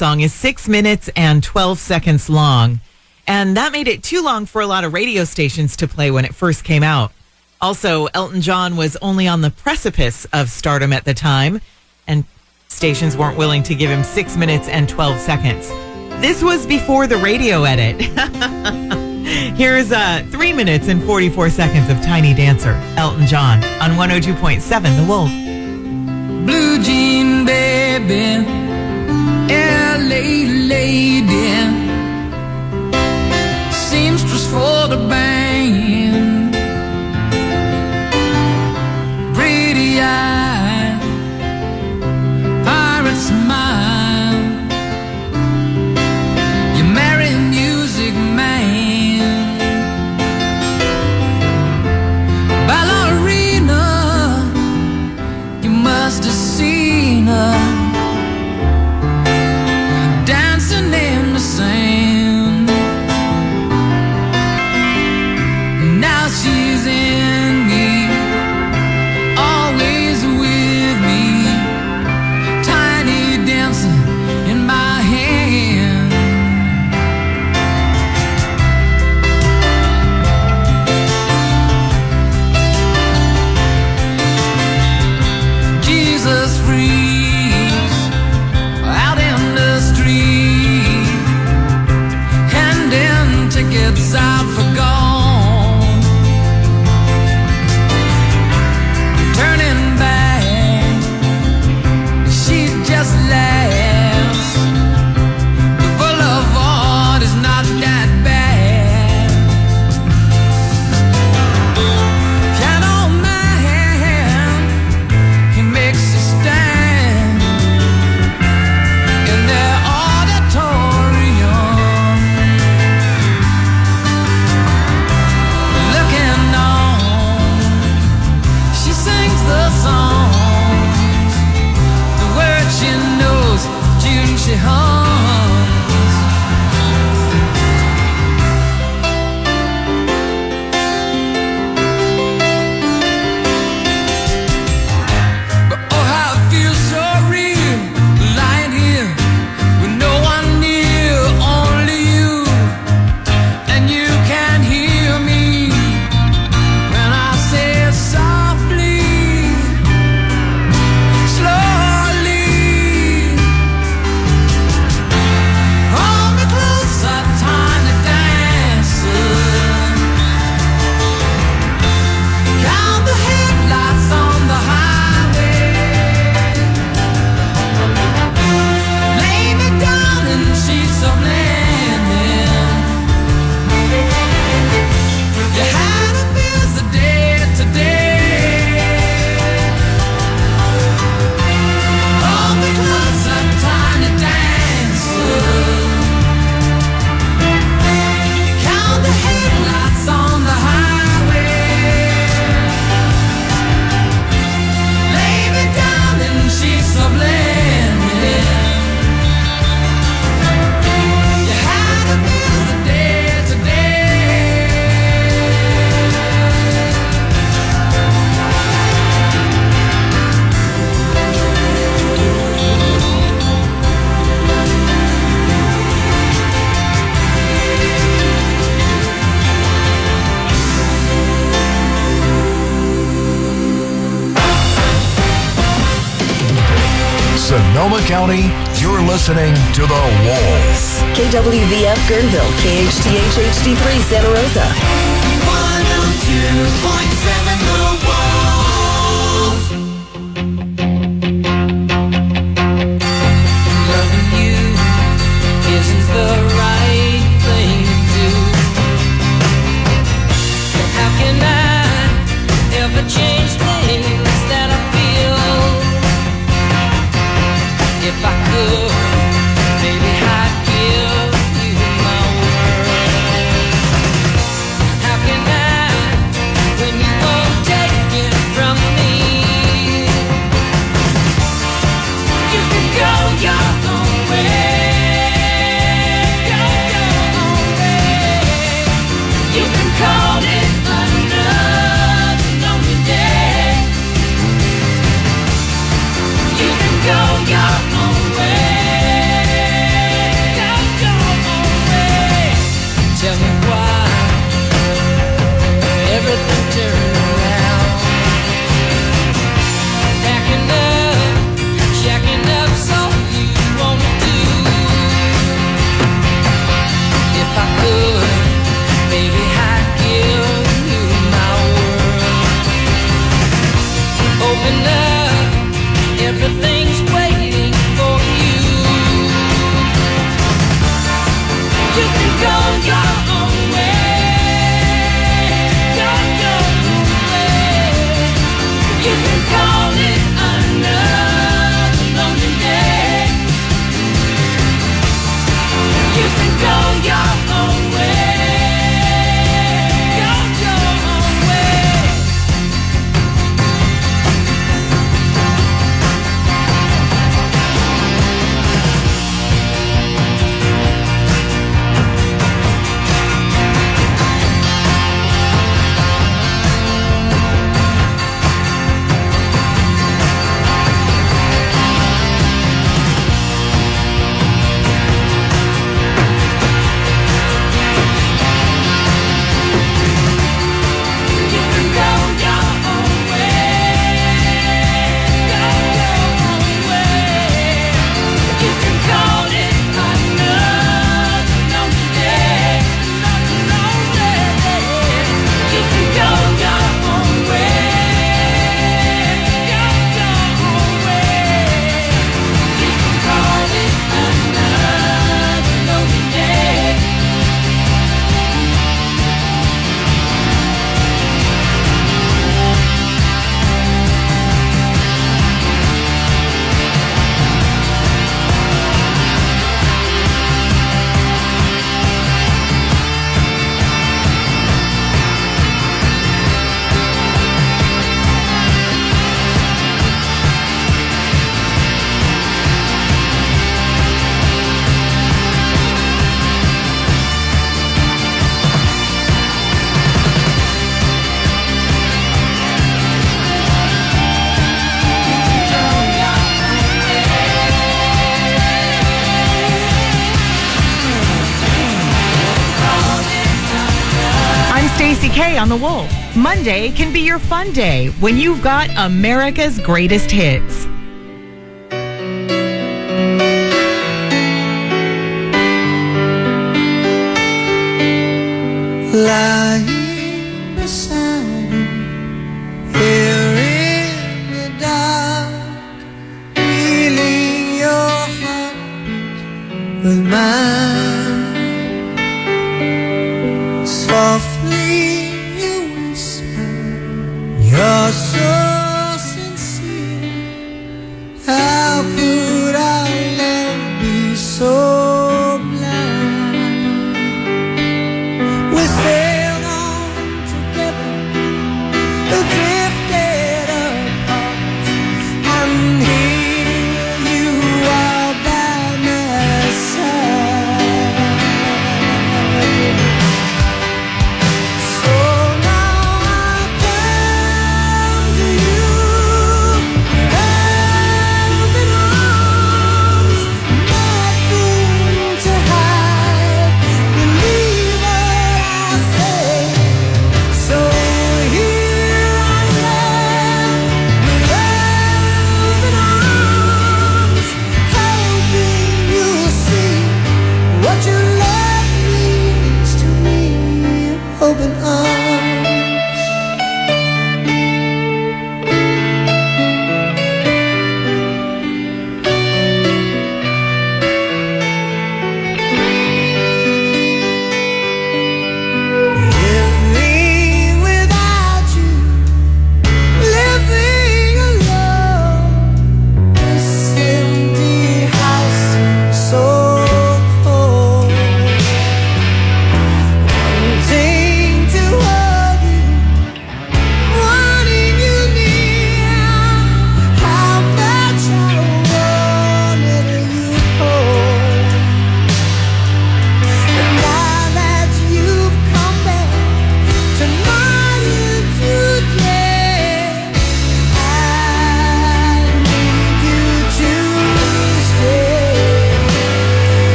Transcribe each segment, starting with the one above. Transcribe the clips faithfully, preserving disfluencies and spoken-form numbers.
song is six minutes and twelve seconds long. And that made it too long for a lot of radio stations to play when it first came out. Also, Elton John was only on the precipice of stardom at the time, and stations weren't willing to give him six minutes and twelve seconds. This was before the radio edit. Here's uh, three minutes and forty-four seconds of Tiny Dancer, Elton John, on one oh two point seven The Wolf. Blue jean baby, L A lady, seamstress for the band, pretty eye, pirate smile, you marry music man, ballerina, you must have seen her dancing in the sand. Now she's in me, always with me, tiny dancer in my hand. Jesus freaks out in the street, handing tickets out for gone, turning back, she just laughs. The boulevard is not that bad. Piano man, he makes a stand in their auditorium, looking on. She sings the songs, the words she knows, tune she hums. But oh, how it feels so real, lying here with no one near, only you, and you can hear me when I say it softly, slowly. Hold me closer, tiny dancer. Count the headlights on the highway. Lay me down in sheets of linen. You had a busy day today. Hold me closer, tiny dancer. Count the headlights on the highway. Lay me down in sheets of linen. You had a busy day today. Sonoma County, you're listening to The Wolf. K W V F Guerneville, K H T H H D three Santa Rosa. one oh two point seven The Wolf. Loving you isn't the right thing to do. How can I ever change things that I feel? If I could, maybe I'd give you my word. How can I, when you go Stacey K on The Wolf. Monday can be your fun day when you've got America's greatest hits. Lying beside me here in the dark, feeling your heart with mine. Softly you whisper, you're so sincere. How could our love be so sailed on together, drifted apart, and here you are by my side.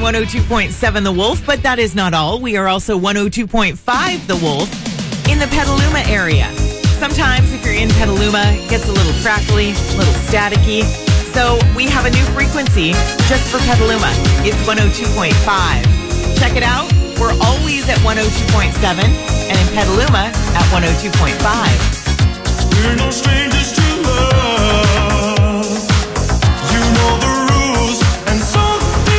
one oh two point seven The Wolf, but that is not all. We are also one oh two point five The Wolf in the Petaluma area. Sometimes if you're in Petaluma, it gets a little crackly, a little staticky. So we have a new frequency just for Petaluma. It's one oh two point five. Check it out. We're always at one oh two point seven and in Petaluma at one oh two point five. We're no strangers to love. You know the rules, and so do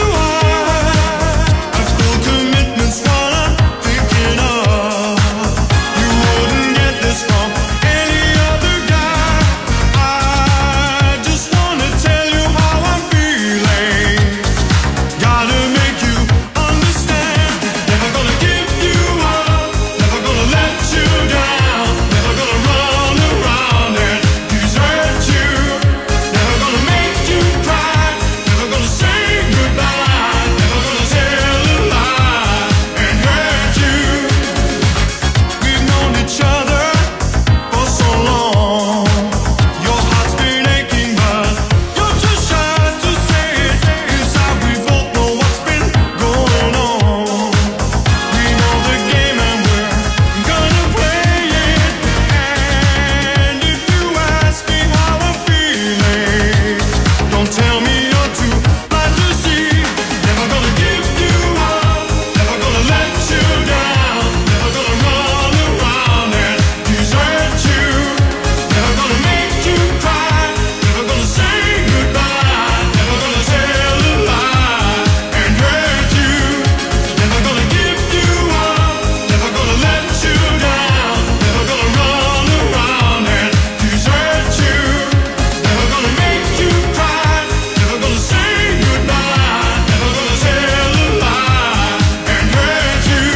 I. I've full commitments while I'm thinking of. You wouldn't get this from any other guy. I just wanna tell you how I'm feeling. Gotta make you understand. Never gonna give you up. Never gonna let you down. Never gonna run around and desert you. Never gonna make you cry. Never gonna say goodbye. Never gonna tell a lie and hurt you. We've known each other for so long. Your heart's been aching, but you're too shy to say it. Inside we both know what's been going on. We know the game and we're gonna play it. And if you ask me how I'm feeling, don't tell me you're too blind to see. Never gonna give you up. Never gonna let you down. Never gonna run around and desert you. Never gonna make you cry. Never gonna say goodbye. Never gonna tell a lie and hurt you. Never gonna give you up. Never gonna let you down. Never gonna run around and desert you. Never gonna make you cry. Never gonna say goodbye. Never gonna tell a lie and hurt you.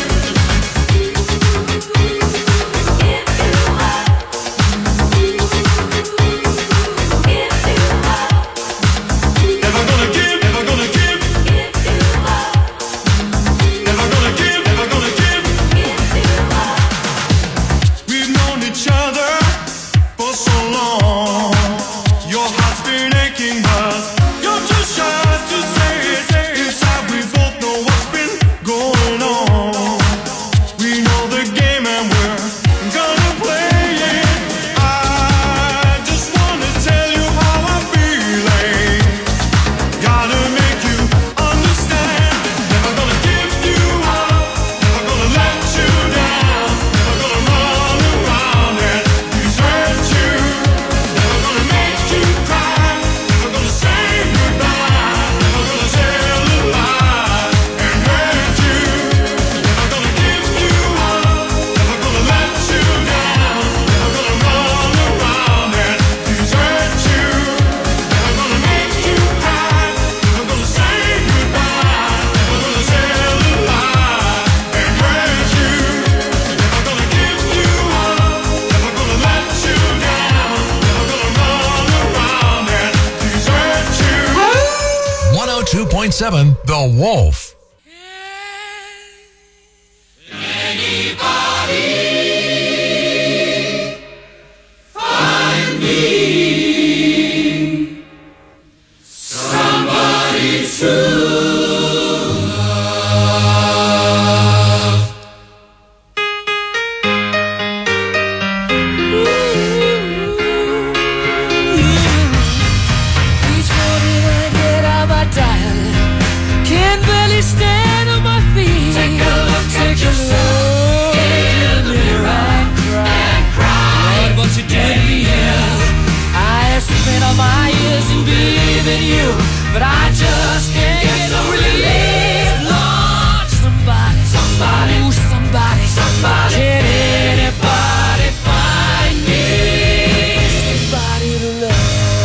Never gonna give, never gonna give. Never gonna give, never gonna give. We've known each other for so long. Your heart's been aching, but you're too shy to say it. Inside we both know what's been going on. We know the game and we're gonna play it. I just wanna tell you how I'm feeling. Gotta make you understand. Never gonna give you up. Never gonna let you down. Never gonna run around and desert you. Never gonna make you cry. Never gonna say goodbye. Never gonna tell a lie and hurt you. Never gonna give you up. Never gonna let you down. Never gonna run around and desert you. Never gonna make you cry. Never gonna say goodbye. Never gonna tell a lie and hurt you. Never gonna give you up. Never gonna let you down. Never gonna run around and desert you. one oh two point seven The Wolf. Each morning when I get out my diet, can't barely stand on my feet. Take a look, take a look in the mirror and cry. Lord, what you did to me is I have spent all my years in believing you, but I just can't get no relief. Lord, somebody, somebody, ooh, somebody, somebody, can anybody find me somebody to love?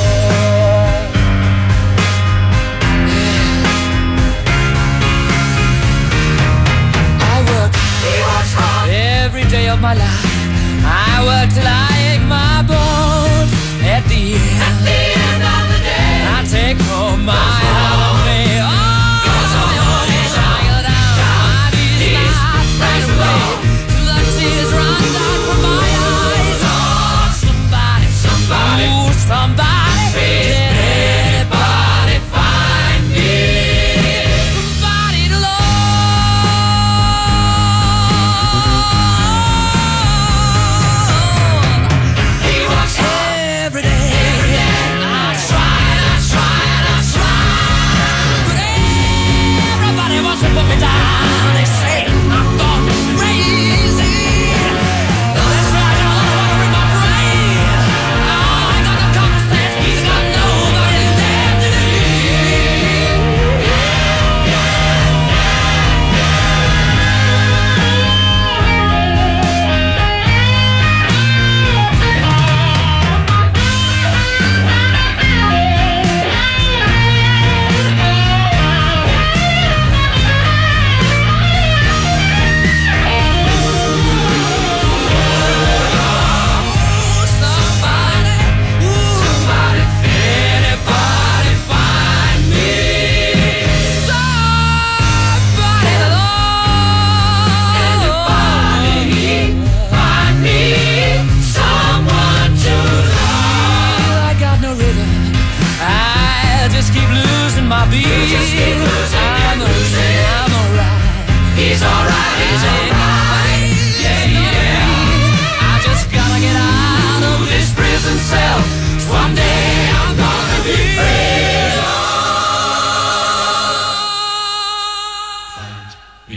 I work every day of my life. I work till I ache my bones. At the end, at the end of the day, I take home my holiday. Oh, child, my knees right away. Till the tears run down from my eyes. Oh, somebody, somebody, ooh, somebody, can anybody find me?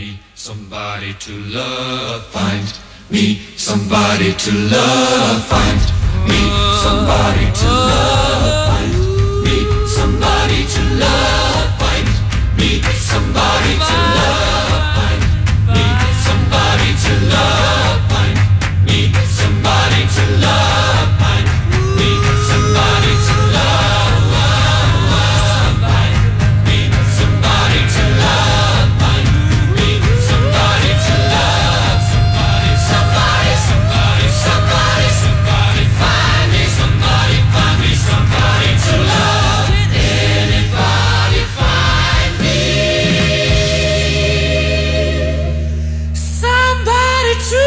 me somebody to love. Find me somebody to love. Find me somebody to love. Find me somebody to love. Find me somebody to love. Find me somebody to love. Find me somebody to love. Find me somebody to love. Find me somebody to love. Find me somebody to love. Somebody, somebody, somebody, somebody, somebody. Find me somebody, find me somebody to love. Anybody find me somebody to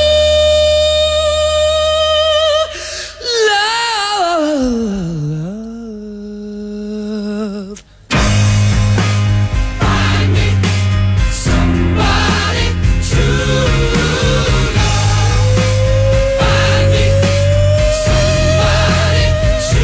love. Find me somebody to love. Find me somebody to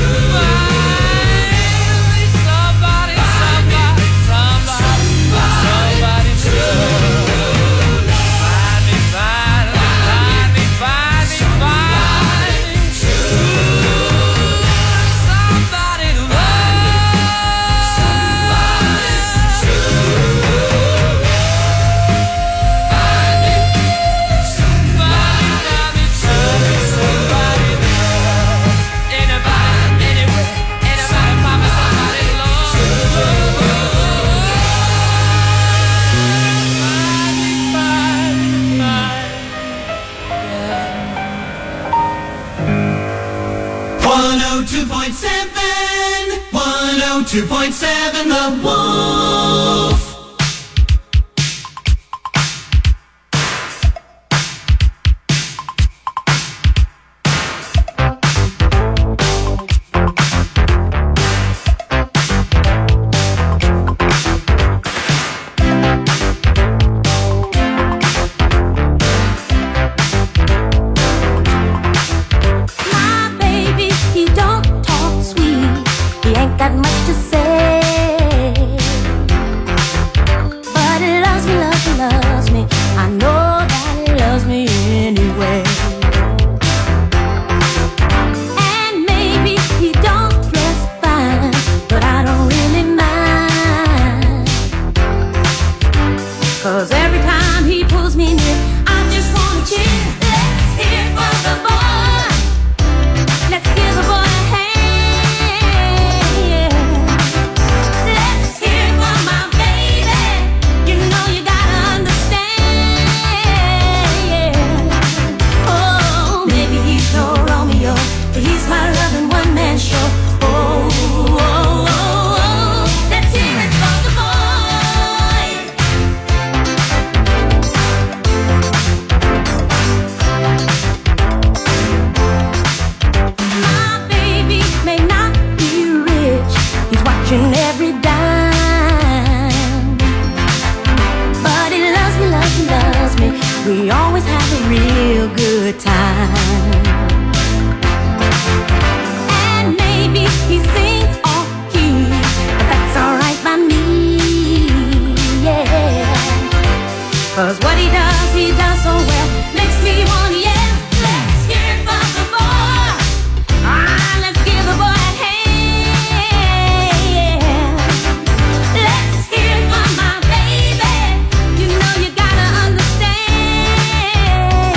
love. Somebody, somebody, somebody, somebody to love. Find me, find me, find me, find me, find me to love. Somebody to love. Somebody to love. Find me somebody, somebody, somebody to love. Anybody, anywhere, anybody, find me somebody to love. Find me, find me, find one oh two point seven, one oh two point seven, The Wolf. My baby, he don't talk sweet. He ain't got much to say. But he loves me, loves me, loves me. I know that he loves me anyway. And maybe he don't dress fine, but I don't really mind. 'Cause every time he pulls me near, I just wanna cheer. Let's hear for the boy. Let's give the boy a hand. Let's hear for my baby. You know you gotta understand. Oh, maybe he's no Romeo, but he's my loving one-man show. Oh, oh, oh, oh. Let's hear it for the boy. My baby may not be rich, he's watching every dime. But he loves me, loves me, loves me. We always have a real good time. And maybe he sings off key, but that's alright by me, yeah. 'Cause what he does, he does so well, makes me wanna yell. Let's hear it for the boy. Ah, let's give the boy a hand. Let's hear it for my baby. You know you gotta understand.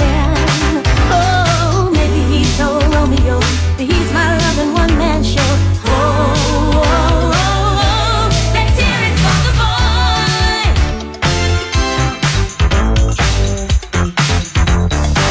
Oh, maybe he's no Romeo, but he's my loving one-man show. Oh, oh, oh, oh. Let's hear it for the boy.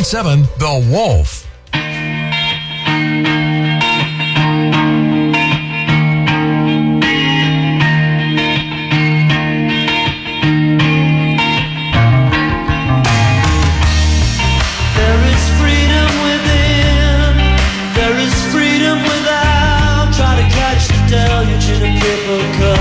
point seven The Wolf. There is freedom within, there is freedom without. Try to catch the deluge in a paper cup.